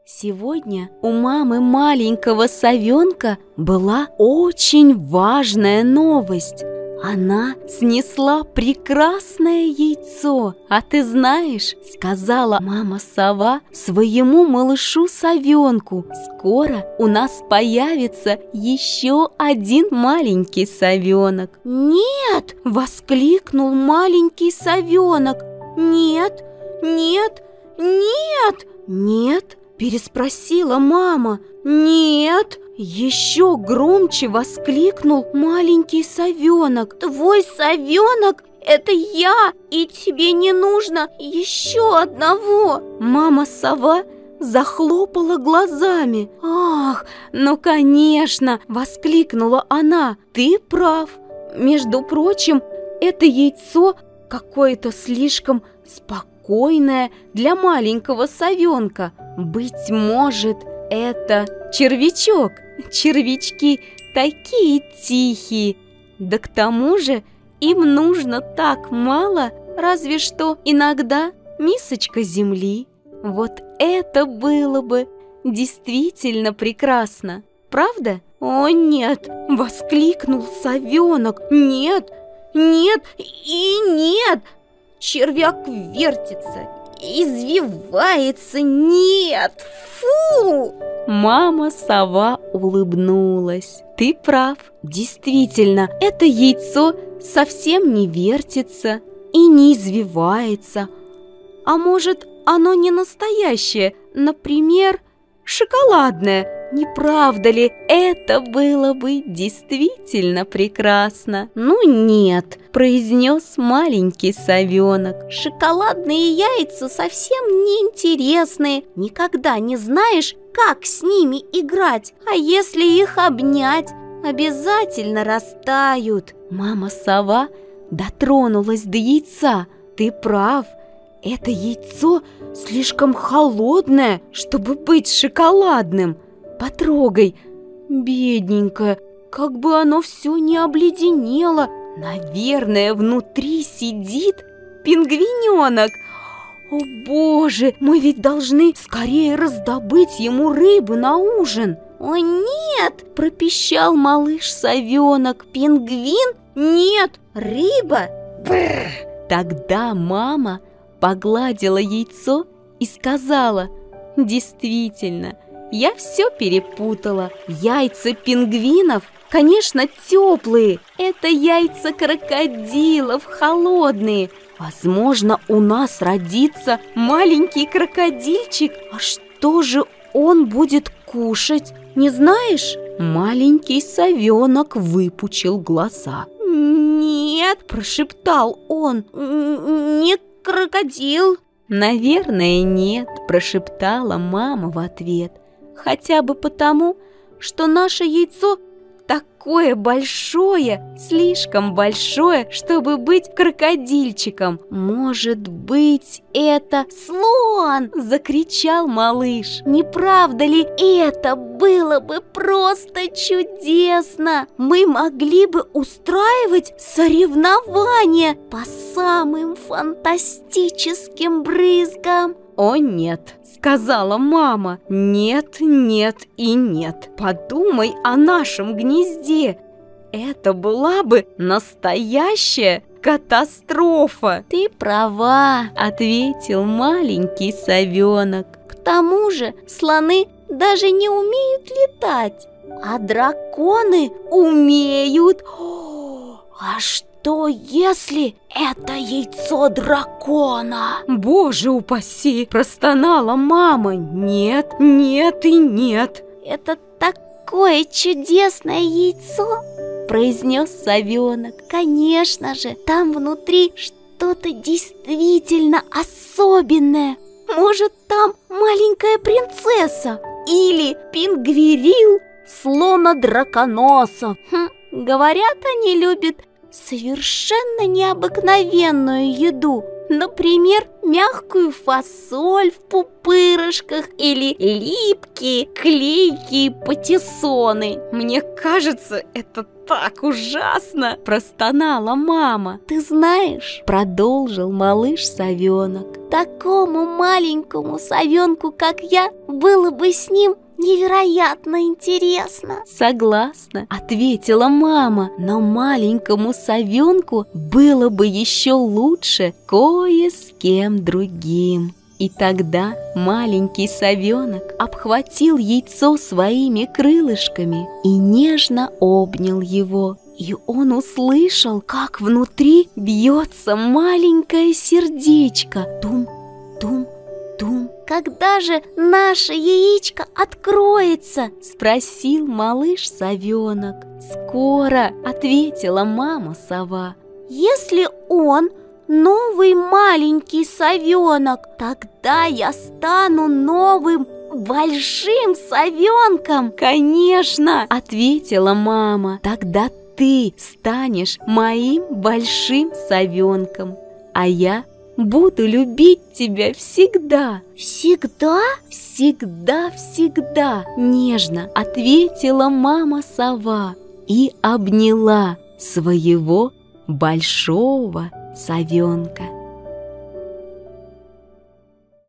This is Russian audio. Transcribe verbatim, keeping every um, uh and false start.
Сегодня у мамы маленького совенка была очень важная новость. Она снесла прекрасное яйцо. А ты знаешь, сказала мама-сова своему малышу-совенку, скоро у нас появится еще один маленький совенок. «Нет!» – воскликнул маленький совенок. «Нет, нет, нет, нет!» – переспросила мама. «Нет!» – еще громче воскликнул маленький совенок. «Твой совенок – это я, и тебе не нужно еще одного!» Мама-сова захлопала глазами. «Ах, ну конечно!» – воскликнула она. «Ты прав. Между прочим, это яйцо какое-то слишком спокойное для маленького совенка. Быть может, это червячок. Червячки такие тихие. Да к тому же им нужно так мало, разве что иногда мисочка земли. Вот это было бы действительно прекрасно, правда?» «О, нет!» – воскликнул совенок. «Нет, нет и нет! Червяк вертится, извивается, нет! Фу!» Мама-сова улыбнулась. «Ты прав, действительно, это яйцо совсем не вертится и не извивается. А может, оно не настоящее, например, шоколадное? Не правда ли, это было бы действительно прекрасно?» «Ну нет», – произнес маленький совенок. «Шоколадные яйца совсем неинтересные. Никогда не знаешь, как с ними играть. А если их обнять, обязательно растают». Мама-сова дотронулась до яйца. «Ты прав, это яйцо слишком холодное, чтобы быть шоколадным. Потрогай, бедненькое, как бы оно все не обледенело. Наверное, внутри сидит пингвиненок. О боже, мы ведь должны скорее раздобыть ему рыбы на ужин». «О нет!» – пропищал малыш-совенок. «Пингвин? Нет! Рыба? Бррр!» Тогда мама погладила яйцо и сказала: «Действительно, я все перепутала. Яйца пингвинов, конечно, теплые. Это яйца крокодилов, холодные. Возможно, у нас родится маленький крокодильчик. А что же он будет кушать, не знаешь?» Маленький совенок выпучил глаза. «Нет», – прошептал он, – «не крокодил». «Наверное, нет», – прошептала мама в ответ. «Хотя бы потому, что наше яйцо такое большое, слишком большое, чтобы быть крокодильчиком. Может быть, это слон!» – закричал малыш. «Не правда ли это было бы просто чудесно? Мы могли бы устраивать соревнования по самым фантастическим брызгам». «О нет», – сказала мама, – «нет, нет и нет. Подумай о нашем гнезде. Это была бы настоящая катастрофа». «Ты права», – ответил маленький совенок. «К тому же слоны даже не умеют летать, а драконы умеют. А что? Что если это яйцо дракона?» «Боже упаси!» – простонала мама. «Нет, нет и нет». «Это такое чудесное яйцо!» – произнес совенок. «Конечно же, там внутри что-то действительно особенное. Может, там маленькая принцесса или пингвирил слона-драконоса. Хм, говорят, они любят совершенно необыкновенную еду. Например, мягкую фасоль в пупырышках или липкие, клейкие патиссоны». «Мне кажется, это так ужасно!» – простонала мама. «Ты знаешь, – продолжил малыш-совенок, – такому маленькому совенку, как я, было бы с ним невероятно интересно. Согласна, ответила мама, но маленькому совенку было бы еще лучше кое с кем другим. И тогда маленький совенок обхватил яйцо своими крылышками и нежно обнял его. И он услышал, как внутри бьется маленькое сердечко. Тум-тум-тум. «Когда же наше яичко откроется?» — спросил малыш-совенок. «Скоро», — ответила мама-сова. «Если он новый маленький совенок, тогда я стану новым большим совенком». «Конечно», — ответила мама, «тогда ты станешь моим большим совенком, а я буду любить тебя всегда». «Всегда?» «Всегда, всегда», — нежно ответила мама-сова и обняла своего большого совенка.